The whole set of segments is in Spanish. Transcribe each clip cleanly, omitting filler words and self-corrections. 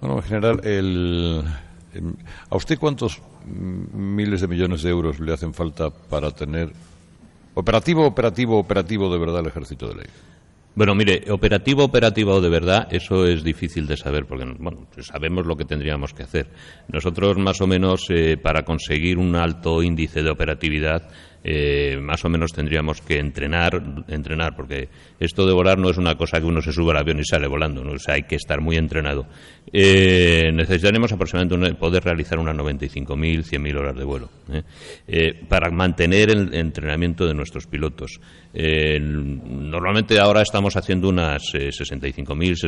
Bueno, en general, ¿a usted cuántos miles de millones de euros le hacen falta para tener operativo de verdad el Ejército del Aire? Bueno, mire, operativo de verdad, eso es difícil de saber, porque bueno, sabemos lo que tendríamos que hacer. Nosotros, más o menos, para conseguir un alto índice de operatividad, más o menos tendríamos que entrenar, porque esto de volar no es una cosa que uno se sube al avión y sale volando, ¿no? O sea, hay que estar muy entrenado. Necesitaremos aproximadamente poder realizar unas 95.000, 100.000 horas de vuelo, para mantener el entrenamiento de nuestros pilotos. Normalmente ahora estamos haciendo unas 65.000,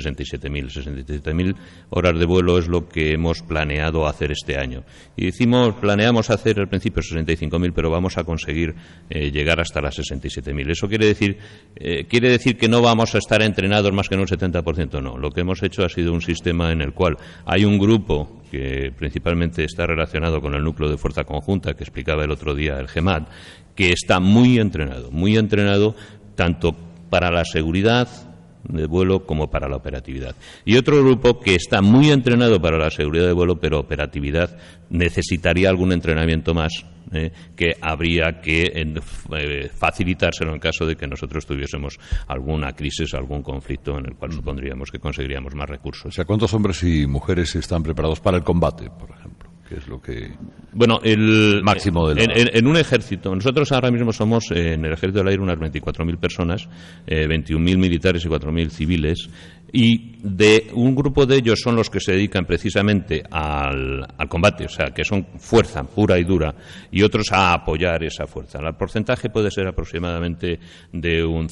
67.000 horas de vuelo es lo que hemos planeado hacer este año. Y planeamos hacer al principio 65.000, pero vamos a conseguir llegar hasta las 67.000. Eso quiere decir que no vamos a estar entrenados más que en un 70%. No, lo que hemos hecho ha sido un sistema en el cual hay un grupo que principalmente está relacionado con el núcleo de fuerza conjunta que explicaba el otro día el GEMAT, que está muy entrenado tanto para la seguridad de vuelo como para la operatividad. Y otro grupo que está muy entrenado para la seguridad de vuelo, pero operatividad necesitaría algún entrenamiento más, que habría que facilitárselo en caso de que nosotros tuviésemos alguna crisis, algún conflicto en el cual supondríamos que conseguiríamos más recursos. O sea, ¿cuántos hombres y mujeres están preparados para el combate, por ejemplo? ¿Qué es lo que bueno, el máximo de en un ejército? Nosotros ahora mismo somos en el Ejército del Aire unas 24.000 personas, 21.000 militares y 4.000 civiles, y de un grupo de ellos son los que se dedican precisamente al combate, o sea, que son fuerza pura y dura, y otros a apoyar esa fuerza. El porcentaje puede ser aproximadamente de un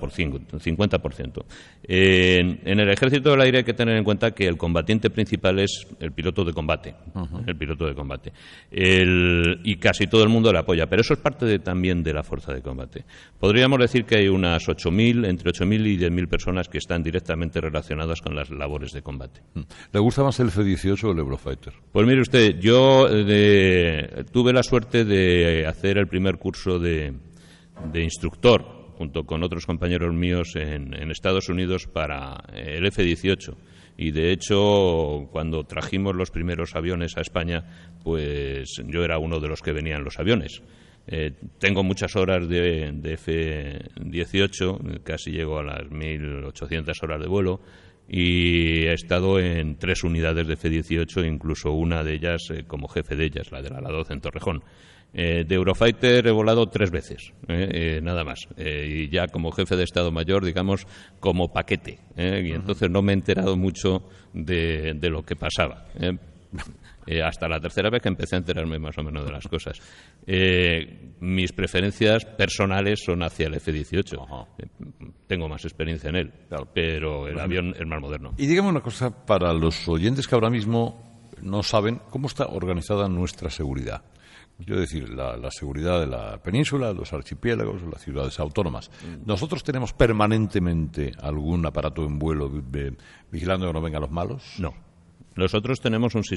50%. En el Ejército del Aire hay que tener en cuenta que el combatiente principal es el piloto de combate, y casi todo el mundo le apoya, pero eso es parte también de la fuerza de combate. Podríamos decir que hay unas entre 8.000 y 10.000 personas que están directamente relacionadas con las labores de combate. ¿Le gusta más el F-18 o el Eurofighter? Pues mire usted, yo tuve la suerte de hacer el primer curso de instructor junto con otros compañeros míos en Estados Unidos para el F-18. Y de hecho, cuando trajimos los primeros aviones a España, pues yo era uno de los que venían los aviones. Tengo muchas horas de F-18, casi llego a las 1.800 horas de vuelo, y he estado en 3 unidades de F-18, incluso una de ellas como jefe de ellas, la de la ala 12 en Torrejón. De Eurofighter he volado 3 veces, nada más, y ya como jefe de Estado Mayor, digamos, como paquete, y entonces no me he enterado mucho de lo que pasaba. Hasta la tercera vez que empecé a enterarme más o menos de las cosas. Mis preferencias personales son hacia el F-18. Tengo más experiencia en él, pero el avión es más moderno. Y dígame una cosa para los oyentes que ahora mismo no saben cómo está organizada nuestra seguridad. Quiero decir, la seguridad de la península, los archipiélagos, las ciudades autónomas. ¿Nosotros tenemos permanentemente algún aparato en vuelo vigilando que no vengan los malos? No. Nosotros tenemos un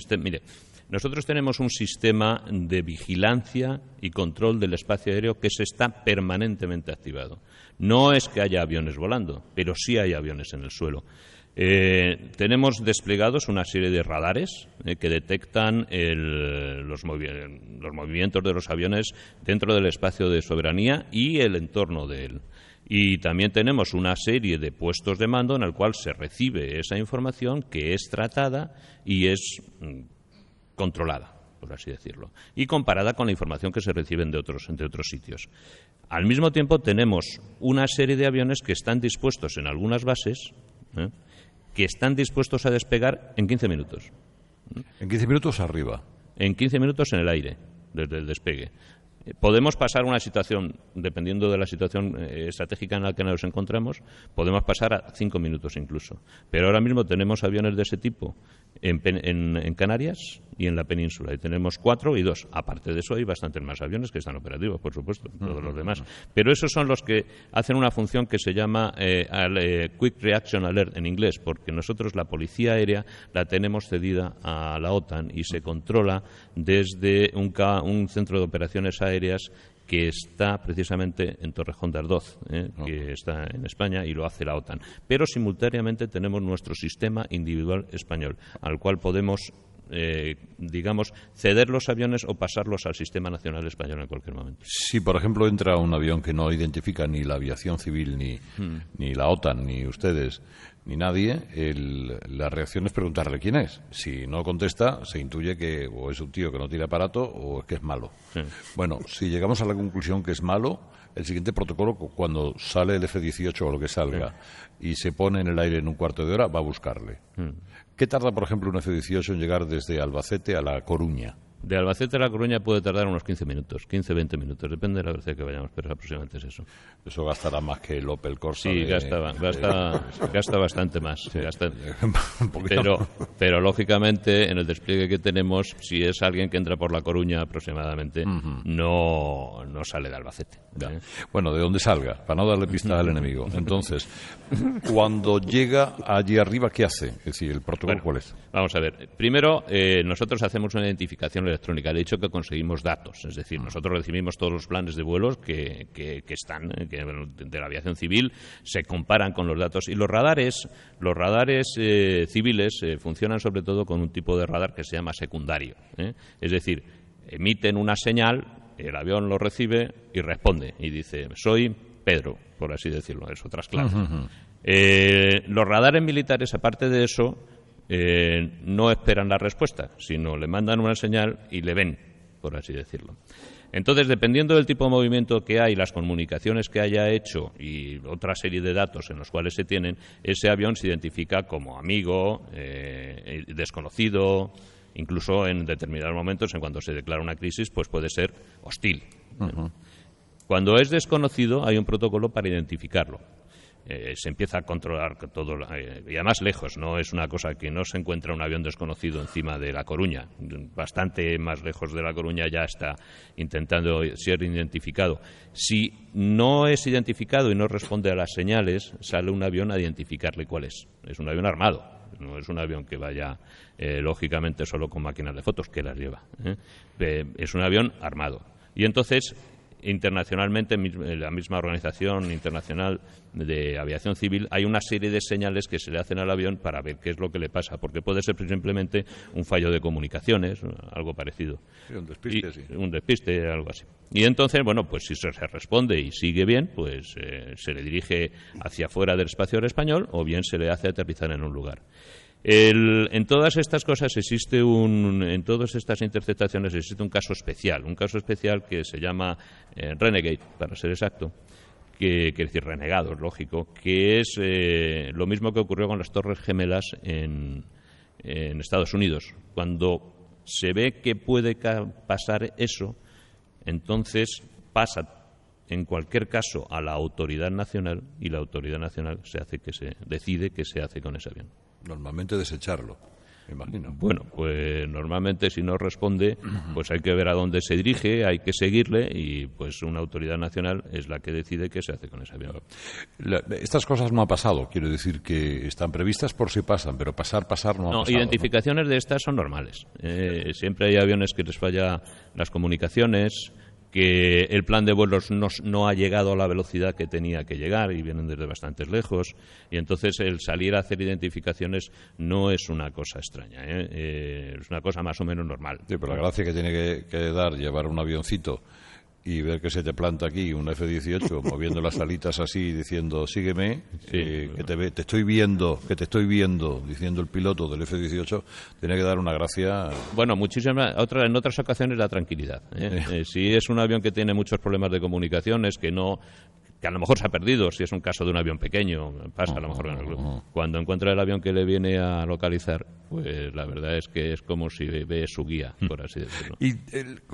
sistema de vigilancia y control del espacio aéreo que se está permanentemente activado. No es que haya aviones volando, pero sí hay aviones en el suelo. Tenemos desplegados una serie de radares que detectan los movimientos de los aviones dentro del espacio de soberanía y el entorno de él. Y también tenemos una serie de puestos de mando en el cual se recibe esa información que es tratada y es controlada, por así decirlo, y comparada con la información que se recibe de otros sitios. Al mismo tiempo tenemos una serie de aviones que están dispuestos en algunas bases, que están dispuestos a despegar en 15 minutos. ¿En 15 minutos arriba? En 15 minutos en el aire, desde el despegue. Podemos pasar una situación, dependiendo de la situación estratégica en la que nos encontramos, podemos pasar a 5 minutos incluso. Pero ahora mismo tenemos aviones de ese tipo en Canarias y en la península. Y tenemos 4 y 2. Aparte de eso hay bastantes más aviones que están operativos, por supuesto, todos los demás. Pero esos son los que hacen una función que se llama Quick Reaction Alert en inglés, porque nosotros la policía aérea la tenemos cedida a la OTAN y se controla desde un centro de operaciones aéreas que está precisamente en Torrejón de Ardoz, que está en España y lo hace la OTAN. Pero simultáneamente tenemos nuestro sistema individual español, al cual podemos ceder los aviones o pasarlos al sistema nacional español en cualquier momento. Si, por ejemplo, entra un avión que no identifica ni la aviación civil, ni la OTAN, ni ustedes, ni nadie, la reacción es preguntarle quién es. Si no contesta, se intuye que o es un tío que no tiene aparato o es que es malo. Sí. Bueno, si llegamos a la conclusión que es malo, el siguiente protocolo, cuando sale el F-18 o lo que salga y se pone en el aire en un cuarto de hora, va a buscarle. ¿Qué tarda, por ejemplo, un F-18 en llegar desde Albacete a La Coruña? De Albacete a La Coruña puede tardar unos 15 minutos, 15-20 minutos, depende de la velocidad que vayamos, pero aproximadamente es eso. Eso gastará más que el Opel Corsa. Sí, gasta bastante más. Sí, gasta, un poquito. pero lógicamente en el despliegue que tenemos, si es alguien que entra por La Coruña aproximadamente, no sale de Albacete. Bueno, de donde salga, para no darle pistas al enemigo. Entonces, cuando llega allí arriba, ¿qué hace? Es decir, ¿el protocolo cuál es? Vamos a ver. Primero, nosotros hacemos una identificación electrónica. Le he dicho que conseguimos datos. Es decir, nosotros recibimos todos los planes de vuelos que están de la aviación civil, se comparan con los datos. Y los radares civiles funcionan sobre todo con un tipo de radar que se llama secundario. Es decir, emiten una señal, el avión lo recibe y responde. Y dice, soy Pedro, por así decirlo. Es otras claves. Los radares militares, aparte de eso, no esperan la respuesta, sino le mandan una señal y le ven, por así decirlo. Entonces, dependiendo del tipo de movimiento que hay, las comunicaciones que haya hecho y otra serie de datos en los cuales se tienen, ese avión se identifica como amigo, desconocido, incluso en determinados momentos, en cuando se declara una crisis, pues puede ser hostil. Cuando es desconocido, hay un protocolo para identificarlo. Se empieza a controlar todo, y además lejos, no es una cosa que no se encuentra un avión desconocido encima de La Coruña, bastante más lejos de La Coruña ya está intentando ser identificado. Si no es identificado y no responde a las señales, sale un avión a identificarle cuál es. Es un avión armado, no es un avión que vaya lógicamente solo con máquinas de fotos, que las lleva. Es un avión armado. Y entonces, internacionalmente, en la misma Organización Internacional de Aviación Civil, hay una serie de señales que se le hacen al avión para ver qué es lo que le pasa, porque puede ser simplemente un fallo de comunicaciones, algo parecido. Sí, un despiste, sí. Un despiste, algo así. Y entonces, bueno, pues si se responde y sigue bien, pues se le dirige hacia fuera del espacio aéreo español o bien se le hace aterrizar en un lugar. En todas estas cosas en todas estas interceptaciones existe un caso especial que se llama Renegade, para ser exacto, que quiere decir renegado, es lógico, que es lo mismo que ocurrió con las Torres Gemelas en Estados Unidos. Cuando se ve que puede pasar eso, entonces pasa en cualquier caso a la autoridad nacional y la autoridad nacional decide qué se hace con ese avión. Normalmente desecharlo, me imagino. Bueno, pues normalmente si no responde, pues hay que ver a dónde se dirige, hay que seguirle y pues una autoridad nacional es la que decide qué se hace con ese avión. Estas cosas no ha pasado, quiero decir que están previstas por si pasan, pero pasar no ha pasado. Identificaciones de estas son normales. Siempre hay aviones que les falla las comunicaciones, que el plan de vuelos no ha llegado a la velocidad que tenía que llegar y vienen desde bastantes lejos, y entonces el salir a hacer identificaciones no es una cosa extraña, es una cosa más o menos normal. Sí, pero la gracia que tiene que dar llevar un avioncito y ver que se te planta aquí un F-18 moviendo las alitas así diciendo sígueme, que te estoy viendo, diciendo el piloto del F-18, tiene que dar una gracia. Bueno, en otras ocasiones la tranquilidad. Si es un avión que tiene muchos problemas de comunicaciones, que a lo mejor se ha perdido, si es un caso de un avión pequeño, pasa a lo mejor en el grupo. Cuando encuentra el avión que le viene a localizar, pues la verdad es que es como si ve su guía, por así decirlo. ¿Y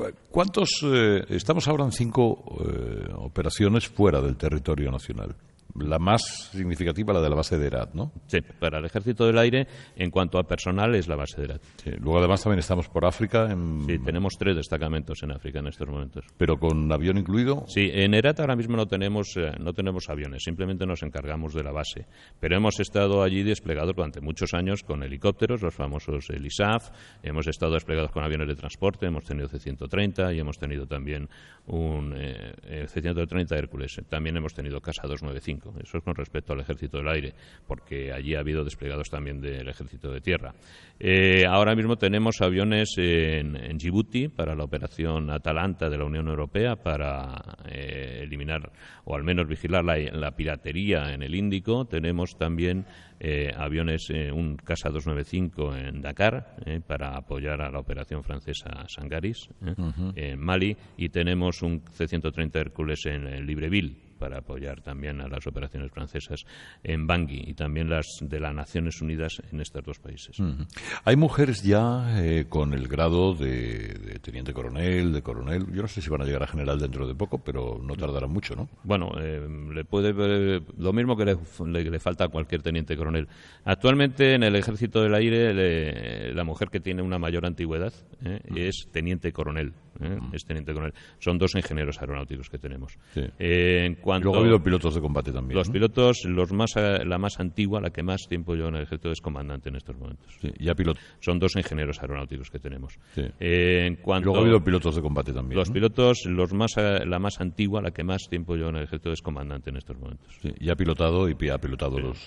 cuántos? Estamos ahora en 5 operaciones fuera del territorio nacional. La más significativa, la de la base de Herat, ¿no? Sí, para el Ejército del Aire, en cuanto a personal, es la base de Herat. Sí. Luego, además, también estamos por África. Sí, tenemos 3 destacamentos en África en estos momentos. ¿Pero con avión incluido? Sí, en Herat ahora mismo no tenemos aviones, simplemente nos encargamos de la base. Pero hemos estado allí desplegados durante muchos años con helicópteros, los famosos ISAF, hemos estado desplegados con aviones de transporte, hemos tenido C-130 y hemos tenido también un C-130 Hércules. También hemos tenido Casa 295. Eso es con respecto al Ejército del Aire, porque allí ha habido desplegados también del Ejército de Tierra. Ahora mismo tenemos aviones en Djibouti para la operación Atalanta de la Unión Europea para eliminar o al menos vigilar la piratería en el Índico. Tenemos también aviones, un Casa 295 en Dakar para apoyar a la operación francesa Sangaris en Mali, y tenemos un C-130 Hércules en Libreville para apoyar también a las operaciones francesas en Bangui y también las de las Naciones Unidas en estos 2 países. Hay mujeres ya con el grado de teniente coronel, de coronel. Yo no sé si van a llegar a general dentro de poco, pero no tardarán mucho, ¿no? Bueno, le puede lo mismo que le falta a cualquier teniente coronel. Actualmente en el Ejército del Aire la mujer que tiene una mayor antigüedad es teniente coronel. Es teniente coronel. Son 2 ingenieros aeronáuticos que tenemos. Sí. Luego ha habido pilotos de combate también. Los pilotos, la más antigua, la que más tiempo lleva en el ejército, es comandante en estos momentos. Sí, ya son 2 ingenieros aeronáuticos que tenemos. Sí. Luego ha habido pilotos de combate también. Los pilotos, la más antigua, la que más tiempo lleva en el ejército, es comandante en estos momentos. Sí, y ha pilotado los...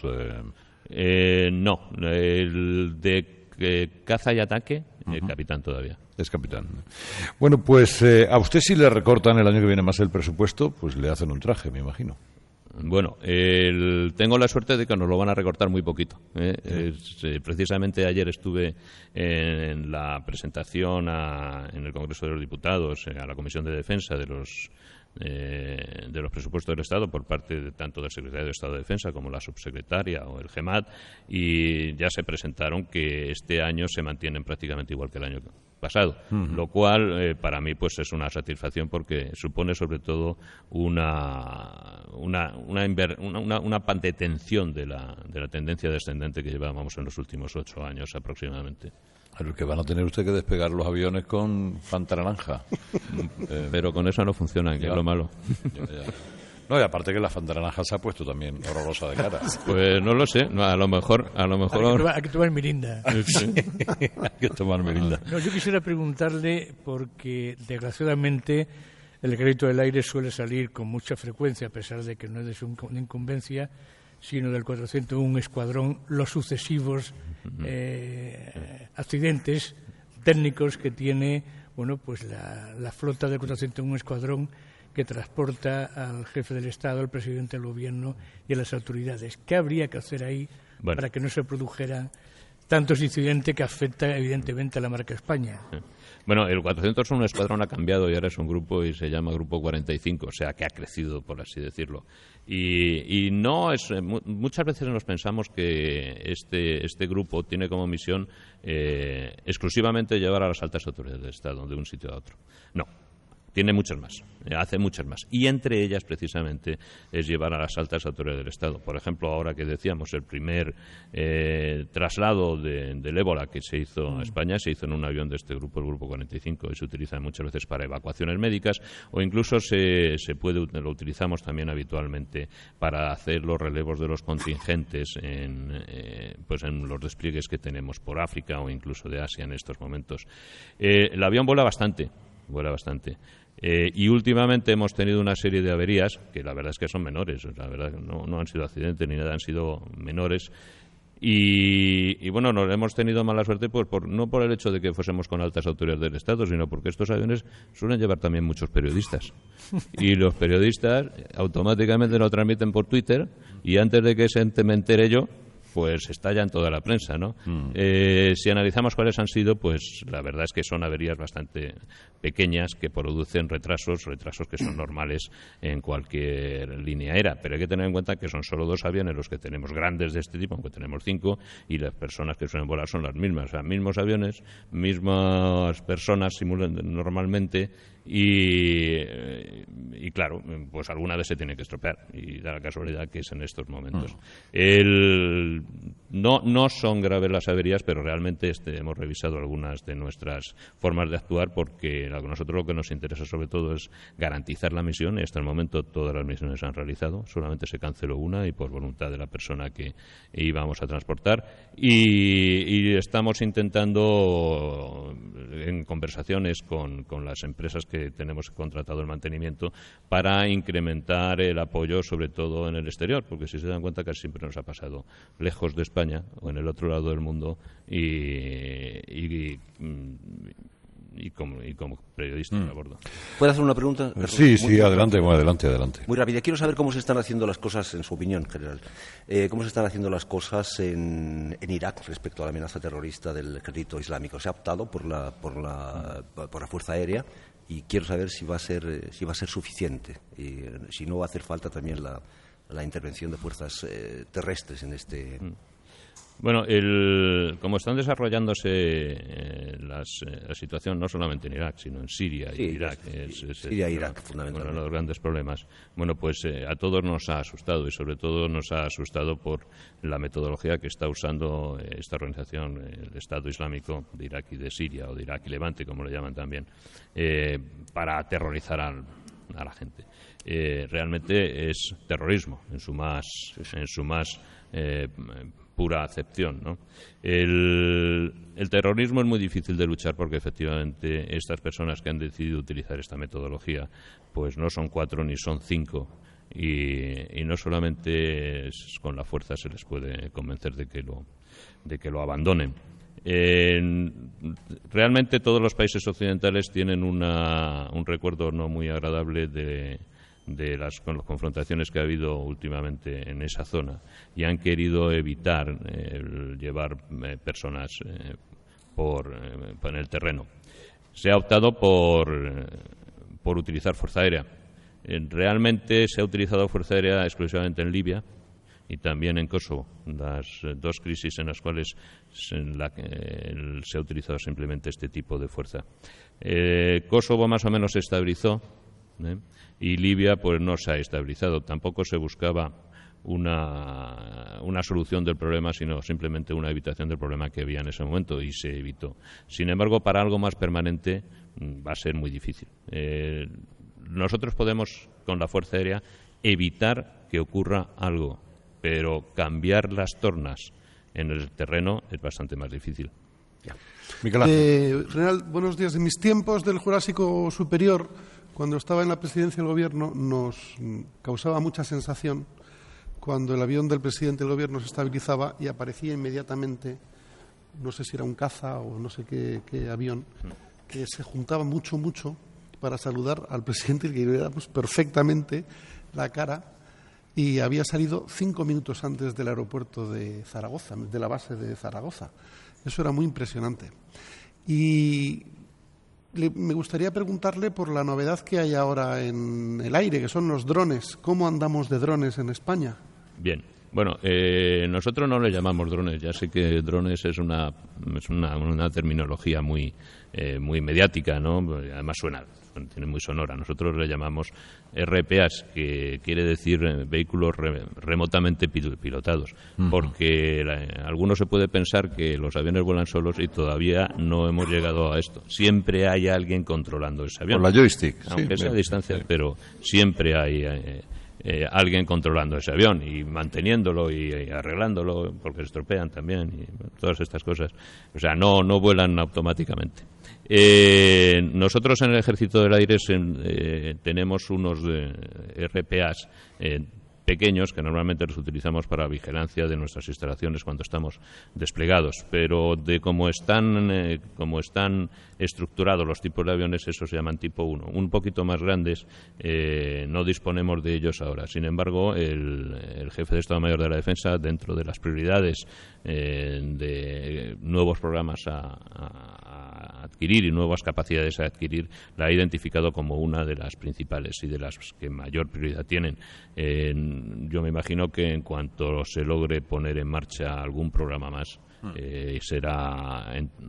No, el de caza y ataque, capitán todavía. Es capitán. Bueno, pues a usted si le recortan el año que viene más el presupuesto, pues le hacen un traje, me imagino. Bueno, tengo la suerte de que nos lo van a recortar muy poquito. Precisamente ayer estuve en la presentación en el Congreso de los Diputados, a la Comisión de Defensa de los presupuestos del Estado por parte tanto del Secretario de Estado de Defensa como la subsecretaria o el GEMAT, y ya se presentaron que este año se mantienen prácticamente igual que el año pasado, lo cual para mí pues es una satisfacción, porque supone sobre todo una detención de la tendencia descendente que llevábamos en los últimos 8 años aproximadamente. Pero que van a tener usted que despegar los aviones con Fanta naranja. Pero con eso no funcionan, que es lo malo. Ya. No, y aparte que la Fanta naranja se ha puesto también horrorosa de cara. Pues no lo sé, a lo mejor hay que tomar mirinda. Sí. Hay que tomar mirinda. No, yo quisiera preguntarle, porque desgraciadamente el Ejército del Aire suele salir con mucha frecuencia, a pesar de que no es de su incumbencia, sino del 401 Escuadrón, los sucesivos accidentes técnicos que tiene pues la flota del 401 Escuadrón, que transporta al jefe del Estado, al presidente del Gobierno y a las autoridades. ¿Qué habría que hacer ahí para que no se produjeran tantos incidentes que afectan evidentemente a la marca España? Bueno, el 401 Escuadrón ha cambiado y ahora es un grupo y se llama Grupo 45, o sea que ha crecido, por así decirlo. Y no es, muchas veces nos pensamos que este grupo tiene como misión exclusivamente llevar a las altas autoridades del Estado de un sitio a otro. No. Tiene muchas más, hace muchas más. Y entre ellas, precisamente, es llevar a las altas autoridades del Estado. Por ejemplo, ahora que decíamos, el primer traslado del ébola que se hizo a España se hizo en un avión de este grupo, el Grupo 45, y se utiliza muchas veces para evacuaciones médicas, o incluso lo utilizamos también habitualmente para hacer los relevos de los contingentes en los despliegues que tenemos por África o incluso de Asia en estos momentos. El avión vuela bastante. Y últimamente hemos tenido una serie de averías que la verdad es que son menores, la verdad no han sido accidentes ni nada, han sido menores. Y bueno, nos hemos tenido mala suerte no por el hecho de que fuésemos con altas autoridades del Estado, sino porque estos aviones suelen llevar también muchos periodistas. Y los periodistas automáticamente lo transmiten por Twitter, y antes de que me entere yo, pues estalla en toda la prensa, ¿no? Si analizamos cuáles han sido, pues la verdad es que son averías bastante pequeñas que producen retrasos que son normales en cualquier línea aérea, pero hay que tener en cuenta que son solo 2 aviones los que tenemos grandes de este tipo, aunque tenemos 5, y las personas que suelen volar son las mismas, o sea, mismos aviones, mismas personas simulan normalmente, y claro, pues alguna vez se tiene que estropear, y da la casualidad que es en estos momentos. No son graves las averías, pero realmente hemos revisado algunas de nuestras formas de actuar, porque a nosotros lo que nos interesa sobre todo es garantizar la misión, y hasta el momento todas las misiones se han realizado, solamente se canceló una y por voluntad de la persona que íbamos a transportar, y estamos intentando en conversaciones con las empresas que tenemos contratado el mantenimiento para incrementar el apoyo sobre todo en el exterior, porque si se dan cuenta casi siempre nos ha pasado lejos de España o en el otro lado del mundo, y como periodista a bordo. ¿Puedo hacer una pregunta? Sí, adelante. Muy rápida. Quiero saber cómo se están haciendo las cosas, en su opinión general, cómo se están haciendo las cosas en Irak respecto a la amenaza terrorista del ejército islámico. Se ha optado por la Fuerza Aérea, y quiero saber si va a ser suficiente, y si no va a hacer falta también la intervención de fuerzas terrestres en este. Bueno, como están desarrollándose la situación no solamente en Irak, sino en Siria y Irak, Siria e Irak, fundamentalmente, uno de los grandes problemas. Bueno, pues a todos nos ha asustado, y sobre todo nos ha asustado por la metodología que está usando esta organización, el Estado Islámico de Irak y de Siria, o de Irak y Levante, como le llaman también, para aterrorizar a la gente. Realmente es terrorismo en su más pura acepción, ¿no? El terrorismo es muy difícil de luchar, porque efectivamente estas personas que han decidido utilizar esta metodología pues no son 4 ni son 5, y no solamente con la fuerza se les puede convencer de que lo abandonen. Realmente todos los países occidentales tienen un recuerdo no muy agradable de las confrontaciones que ha habido últimamente en esa zona, y han querido evitar llevar personas en el terreno. Se ha optado por utilizar fuerza aérea. Realmente se ha utilizado fuerza aérea exclusivamente en Libia y también en Kosovo, las dos crisis en las cuales se ha utilizado simplemente este tipo de fuerza. Kosovo más o menos se estabilizó, y Libia pues no se ha estabilizado. Tampoco se buscaba una solución del problema, sino simplemente una evitación del problema que había en ese momento, y se evitó. Sin embargo, para algo más permanente va a ser muy difícil. Nosotros podemos, con la Fuerza Aérea, evitar que ocurra algo, pero cambiar las tornas en el terreno es bastante más difícil. General, buenos días. En mis tiempos del Jurásico Superior, cuando estaba en la presidencia del Gobierno, nos causaba mucha sensación cuando el avión del presidente del Gobierno se estabilizaba y aparecía inmediatamente, no sé si era un caza o no sé qué avión, que se juntaba mucho para saludar al presidente, que le veíamos perfectamente la cara, y había salido 5 minutos antes del aeropuerto de Zaragoza, de la base de Zaragoza. Eso era muy impresionante. Y me gustaría preguntarle por la novedad que hay ahora en el aire, que son los drones. ¿Cómo andamos de drones en España? Bien. Bueno, nosotros no le llamamos drones. Ya sé que drones es una terminología muy mediática, ¿no? Además tiene muy sonora. Nosotros le llamamos RPAs, que quiere decir vehículos remotamente pilotados, porque alguno se puede pensar que los aviones vuelan solos, y todavía no hemos llegado a esto. Siempre hay alguien controlando ese avión. Con la joystick. Aunque sea a distancia, pero siempre hay alguien controlando ese avión y manteniéndolo y arreglándolo, porque se estropean también, y todas estas cosas. O sea, no vuelan automáticamente. Nosotros en el Ejército del Aire tenemos unos RPAs pequeños que normalmente los utilizamos para vigilancia de nuestras instalaciones cuando estamos desplegados, pero de cómo están estructurados los tipos de aviones, esos se llaman tipo 1, un poquito más grandes. No disponemos de ellos ahora. Sin embargo, el jefe de Estado Mayor de la Defensa, dentro de las prioridades de nuevos programas a adquirir y nuevas capacidades a adquirir, la ha identificado como una de las principales y de las que mayor prioridad tienen. Yo me imagino que en cuanto se logre poner en marcha algún programa más, será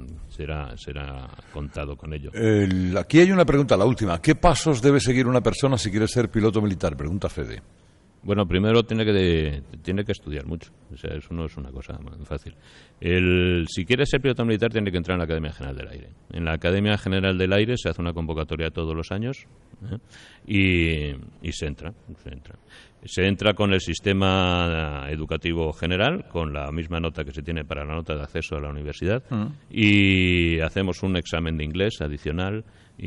contado con ello. Aquí hay una pregunta, la última. ¿Qué pasos debe seguir una persona si quiere ser piloto militar? Pregunta Fede. Bueno, primero tiene que estudiar mucho. O sea, eso no es una cosa muy fácil. Si quiere ser piloto militar, tiene que entrar en la Academia General del Aire. En la Academia General del Aire se hace una convocatoria todos los años, y se entra. Se entra con el sistema educativo general, con la misma nota que se tiene para la nota de acceso a la universidad, y hacemos un examen de inglés adicional,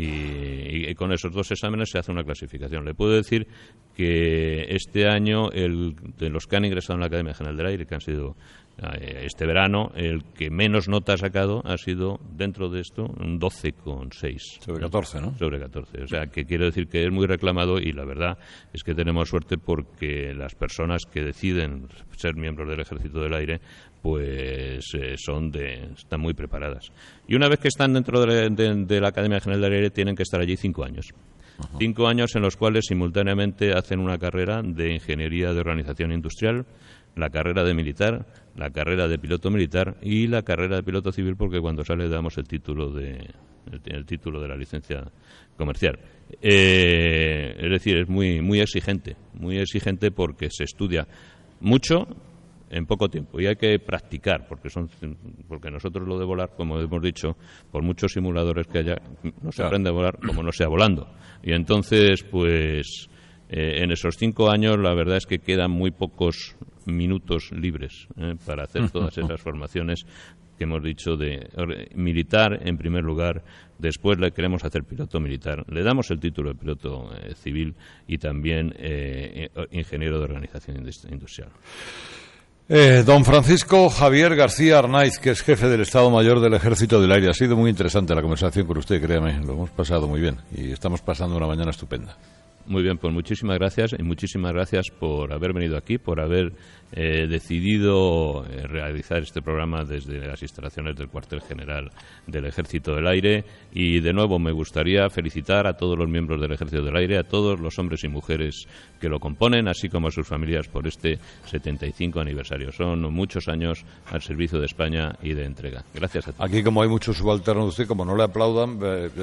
y con esos 2 exámenes se hace una clasificación. Le puedo decir que este año, de los que han ingresado en la Academia General del Aire, que han sido este verano, el que menos nota ha sacado ha sido, dentro de esto, un 12,6. Sobre 14, ¿no? Sobre 14. O sea, que quiero decir que es muy reclamado, y la verdad es que tenemos suerte porque las personas que deciden ser miembros del Ejército del Aire pues están muy preparadas. Y una vez que están dentro de la Academia General del Aire, tienen que estar allí 5 años. 5 años en los cuales simultáneamente hacen una carrera de Ingeniería de Organización Industrial, la carrera de militar, la carrera de piloto militar y la carrera de piloto civil, porque cuando sale damos el título de la licencia comercial. Es decir, es muy exigente porque se estudia mucho en poco tiempo, y hay que practicar, porque nosotros lo de volar, como hemos dicho, por muchos simuladores que haya, no se aprende a volar como no sea volando. Y entonces, pues en esos 5 años la verdad es que quedan muy pocos minutos libres para hacer todas esas formaciones que hemos dicho, de militar en primer lugar, después le queremos hacer piloto militar, le damos el título de piloto civil, y también ingeniero de organización industrial. Don Francisco Javier García Arnaiz, que es jefe del Estado Mayor del Ejército del Aire. Ha sido muy interesante la conversación con usted, créame, lo hemos pasado muy bien y estamos pasando una mañana estupenda. Muy bien, pues muchísimas gracias, y muchísimas gracias por haber venido aquí, por haber decidido realizar este programa desde las instalaciones del cuartel general del Ejército del Aire. Y de nuevo me gustaría felicitar a todos los miembros del Ejército del Aire, a todos los hombres y mujeres que lo componen, así como a sus familias, por este 75 aniversario. Son muchos años al servicio de España y de entrega. Gracias a todos. Aquí, como hay muchos subalternos de usted, como no le aplaudan,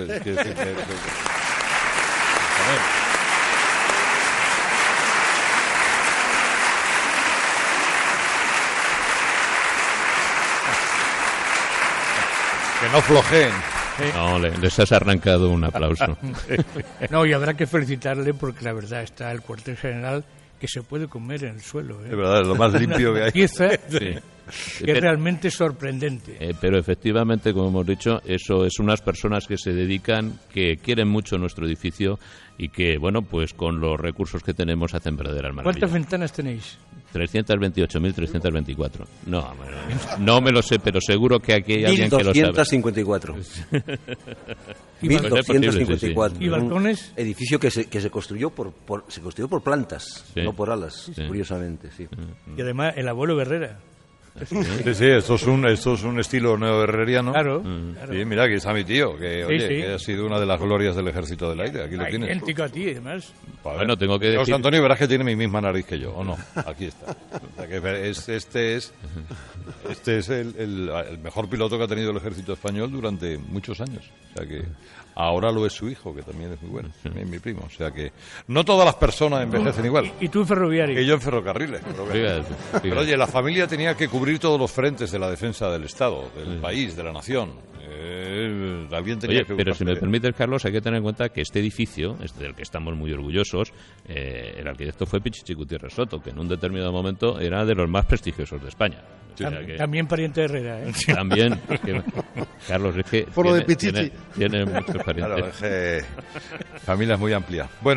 que no flojeen. No, les has arrancado un aplauso. No, y habrá que felicitarle porque la verdad está el cuartel general que se puede comer en el suelo. Es verdad, es lo más limpio que hay. Pieza Sí. que es realmente sorprendente. Pero efectivamente, como hemos dicho, eso es unas personas que se dedican, que quieren mucho nuestro edificio y que, bueno, pues con los recursos que tenemos hacen verdaderas maravillas. ¿Cuántas ventanas tenéis? 328.324. No me lo sé, pero seguro que aquí hay alguien que lo sabe. 1254. 1254. ¿Y balcones? Un edificio que se construyó por plantas, Sí. no por alas, Sí. curiosamente, sí. Y además el abuelo Herrera. Sí, esto es un estilo neoherreriano. Claro. Sí, mira, aquí está mi tío, que, oye, sí. que ha sido una de las glorias del Ejército del Aire. Aquí lo tienes. Idéntico a ti, además. Bueno, tengo que José decir... Antonio, verás que tiene mi misma nariz que yo, ¿o no? Aquí está. O sea que este es el mejor piloto que ha tenido el Ejército Español durante muchos años. O sea que ahora lo es su hijo, que también es muy bueno, es mi primo. O sea que no todas las personas envejecen igual. ¿Y tú, ferroviario? Que yo en ferrocarriles. Pero oye, la familia tenía que cubrir todos los frentes de la defensa del Estado, del país, de la nación. Alguien tenía que pero si me buscarse- permites, Carlos, hay que tener en cuenta que este edificio, del que estamos muy orgullosos, el arquitecto fue Pichichi Gutiérrez Soto, que en un determinado momento era de los más prestigiosos de España. O sea que También pariente de Herrera, ¿eh? también, Carlos, es que Por lo de Pichichi. tiene muchos parientes. Claro, es que familia es muy amplia. Bueno.